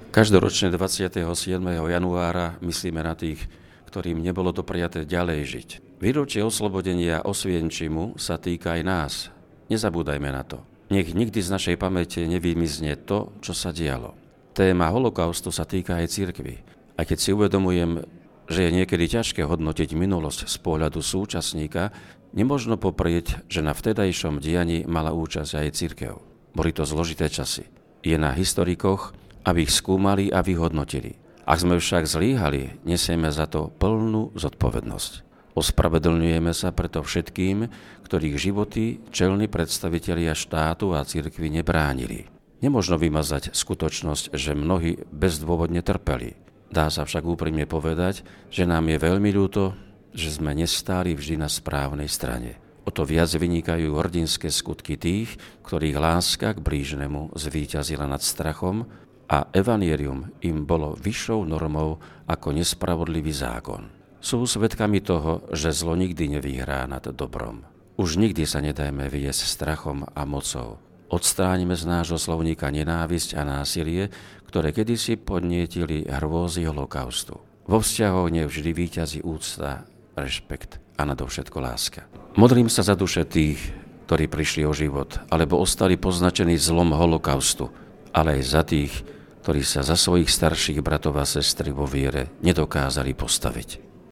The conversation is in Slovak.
Každoročne 27. januára myslíme na tých, ktorým nebolo dopriaté ďalej žiť. Výročie oslobodenia Osvienčimu sa týka aj nás. Nezabúdajme na to. Nech nikdy z našej pamäte nevymizne to, čo sa dialo. Téma holokaustu sa týka aj cirkvi. A keď si uvedomujem, že je niekedy ťažké hodnotiť minulosť z pohľadu súčasníka, nemožno poprieť, že na vtedajšom dianí mala účasť aj cirkev. Boli to zložité časy. Je na historikoch, aby ich skúmali a vyhodnotili. Ak sme však zlíhali, nesieme za to plnú zodpovednosť. Ospravedlňujeme sa preto všetkým, ktorých životy čelní predstavitelia štátu a cirkvi nebránili. Nemožno vymazať skutočnosť, že mnohí bezdôvodne trpeli. Dá sa však úprimne povedať, že nám je veľmi ľúto, že sme nestáli vždy na správnej strane. O to viac vynikajú hrdinské skutky tých, ktorých láska k blížnemu zvíťazila nad strachom a evanjelium im bolo vyššou normou ako nespravodlivý zákon. Sú svedkami toho, že zlo nikdy nevyhrá nad dobrom. Už nikdy sa nedajme viesť strachom a mocou. Odstráňme z nášho slovníka nenávisť a násilie, ktoré kedysi podnietili hrôzy holokaustu. Vo vzťahoch nevždy víťazí úcta, rešpekt a nadovšetko láska. Modlím sa za duše tých, ktorí prišli o život, alebo ostali poznačení zlom holokaustu, ale aj za tých, ktorí sa za svojich starších bratov a sestry vo viere nedokázali postaviť.